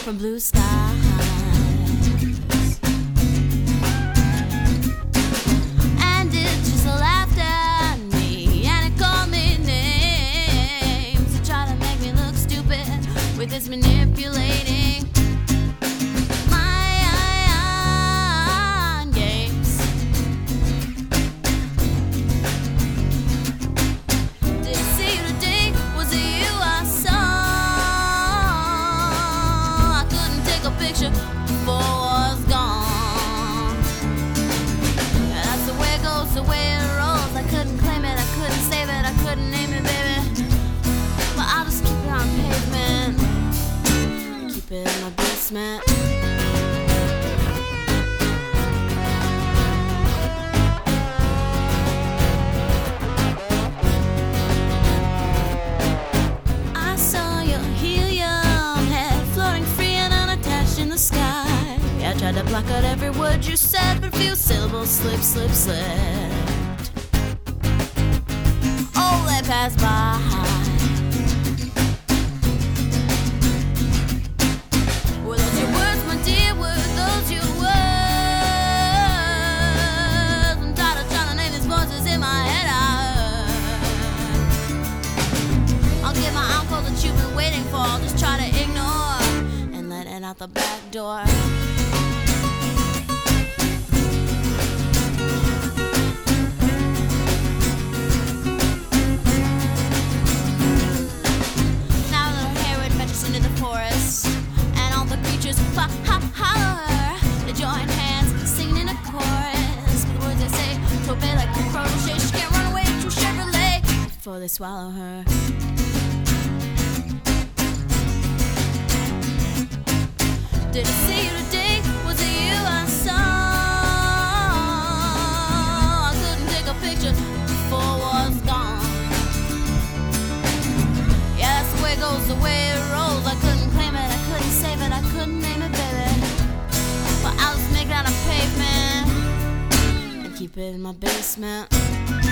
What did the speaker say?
from blue skies. And it just laughed at me, and it called me names. It tried to make me look stupid with its manipulating mind games. Did I see you today? Was it you I saw? I couldn't take a picture before I was gone. Yeah, that's the way it goes, the way it rolls. I couldn't claim it, I couldn't save it, I couldn't name it, baby. But I'll just keep it on pavement, keep it in my basement. I saw your helium head floating free and unattached in the sky. I tried to block out every word you said, but few syllables slipped. Oh, they passed by. Were those your words, my dear? Were those your words? I'm tired of trying to name these voices in my head. I'll get my uncle that you've been waiting for. I'll just try to ignore and let it out the back door. Now little Harriet ventures into the forest, and all the creatures holler. They join hands, singing in a chorus. But the words they say to obey like a protege. She can't run away to Chevrolet before they swallow her. Did I see you today? Was it you I saw? I couldn't take a picture before I was gone. Yeah, that's the way it goes, the way it rolls. I couldn't claim it, I couldn't save it, I couldn't name it, baby. But I'll just make it out of pavement and keep it in my basement.